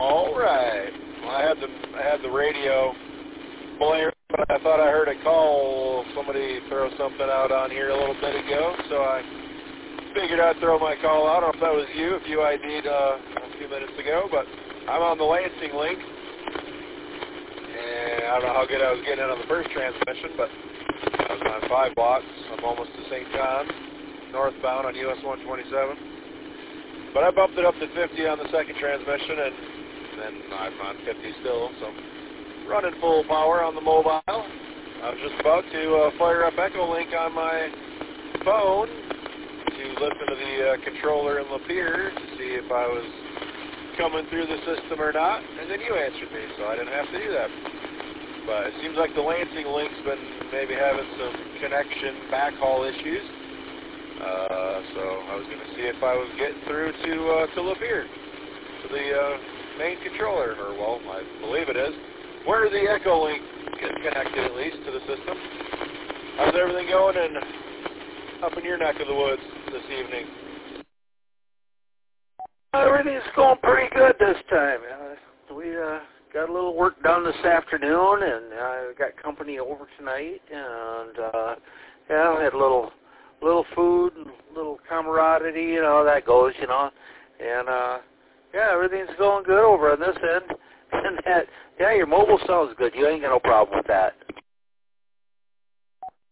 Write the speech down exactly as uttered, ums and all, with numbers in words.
All right. Well, I had the I had the radio blaring, but I thought I heard a call. Somebody throw something out on here a little bit ago, so I figured I'd throw my call out. I don't know if that was you, if you I D'd uh, a few minutes ago, but I'm on the Lansing link, and I don't know how good I was getting in on the first transmission, but I was on five blocks. I'm almost to Saint John, northbound on U S one twenty-seven. But I bumped it up to fifty on the second transmission, and then I'm on fifty still, so running full power on the mobile. I was just about to uh, fire up Echolink on my phone to listen to the uh, controller in Lapeer to see if I was coming through the system or not, and then you answered me, so I didn't have to do that. But it seems like the Lansing link's been maybe having some connection backhaul issues. Uh, so I was going to see if I was getting through to uh, to Lapeer, to the uh, main controller, or well, I believe it is, where the Echolink is connected at least to the system. How's everything going in, up in your neck of the woods this evening? Everything's going pretty good this time. Uh, we uh, got a little work done this afternoon, and I uh, got company over tonight, and uh, yeah, I had a little little food and little camaraderie, you know, how that goes, you know. And, uh, yeah, everything's going good over on this end. And that, yeah, your mobile sounds good. You ain't got no problem with that.